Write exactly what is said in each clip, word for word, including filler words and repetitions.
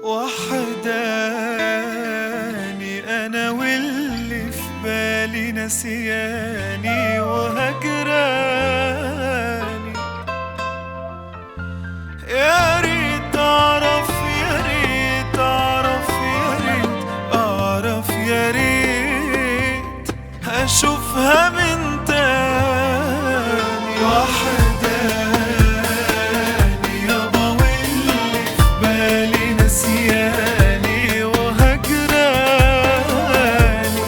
وحداني أنا واللي في بالي نسياني وهجراني. يا ريت أعرف، يا ريت أعرف، يا ريت أعرف، يا ريت أشوفها من تاني. وحداني يابا واللي في بالي نسياني وهجراني.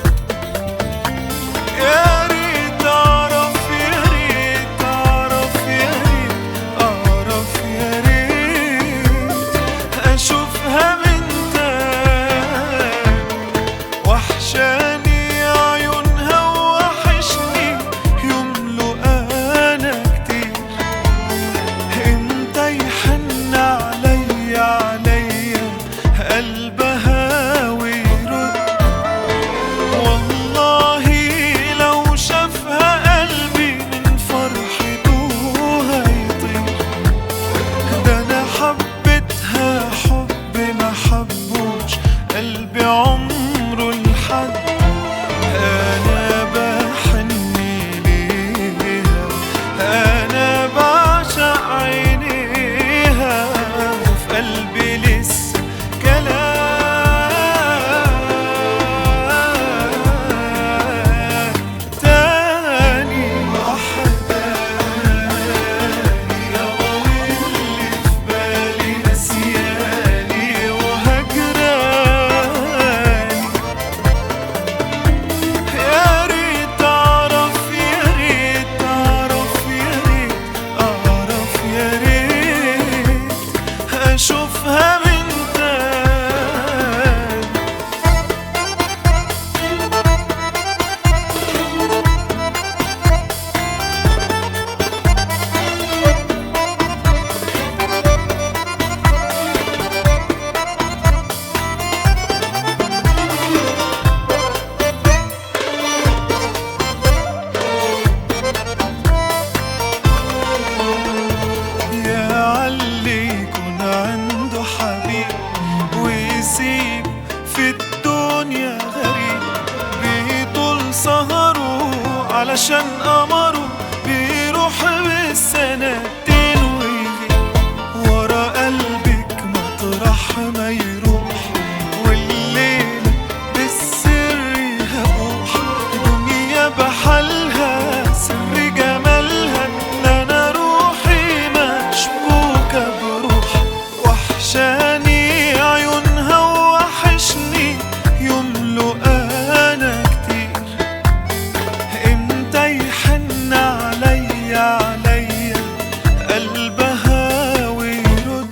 يا ريت أعرف، يا ريت أعرف، يا ريت أعرف، يا ريت أشوفها من تاني. وحشاني عيونها ووحشني يملوا أنا كتير. امتى يحن عليا عليا قلبها ويرد. والله لو شافها قلبي من فرحته هيطير. ده أنا حبيتها حب ما حبوش قلبي عمره لحد. أنا بحن ليها، أنا بعشق عينيها، وفي قلبي لسه كلام تاني. وحداني يابا واللي في بالي نسياني وهجراني. يا ريت أعرف، يا ريت أعرف، يا ريت أعرف، يا ريت أشوفها من تاني. يا عاللي يكون عنده حبيب ويسيب في الدنيا غريب. بيطول سهره علشان قمره بيروح بالسنتين ويغيب. ورا قلبك مطرح ما يروح، والليل بالسر هبوح. دنيا بحالها سر جمالها، ده أنا روحي مشبوكة بروح. وحشاني عيونها ووحشني يملوا أنا كتير. امتى يحن عليا عليا قلبها ويرد.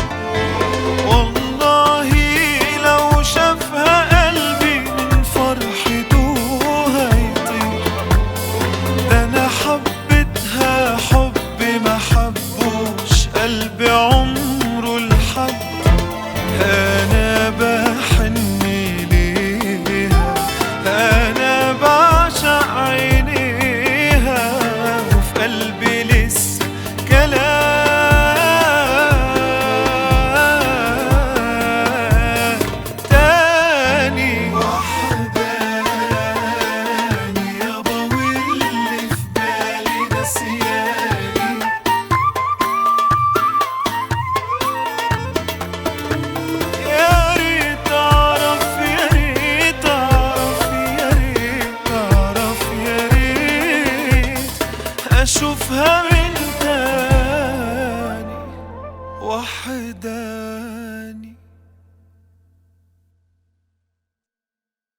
والله لو شافها قلبي من فرحته هيطير. ده أنا حبيتها حب ما حبوش قلبي عمره لحد. أنا بحن ليها، أنا بعشق عينيها، وفي قلبي لسه كلام تاني. وحداني يابا واللي في بالي نسياني. يا ريت أعرف، يا ريت أعرف، يا ريت أعرف، يا ريت أشوفها من تاني. وحداني